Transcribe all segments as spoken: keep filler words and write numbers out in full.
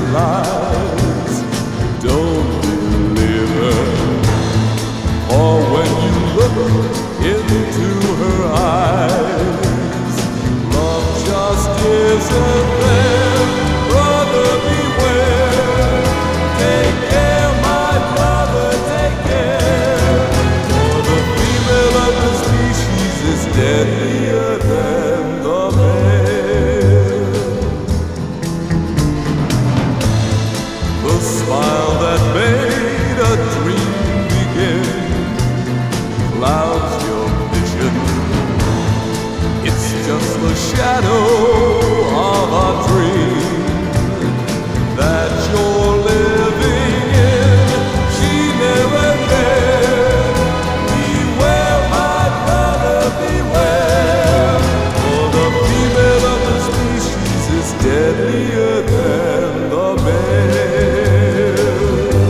lies. Don't believe her, for when you look into her eyes, love just isn't there. Brother, beware. Take care, my brother, take care, for the female of the species is deadlier than the male. The smile that made a dream begin clouds your vision. It's just the shadow of a dream that you're living in. She never cared. Beware, my brother, beware, for the female of the species is deadlier than the male.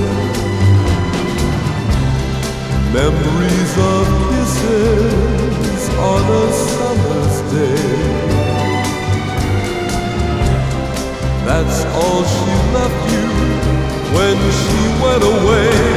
Memories of kisses on a summer's day, that's all she left you when she went away.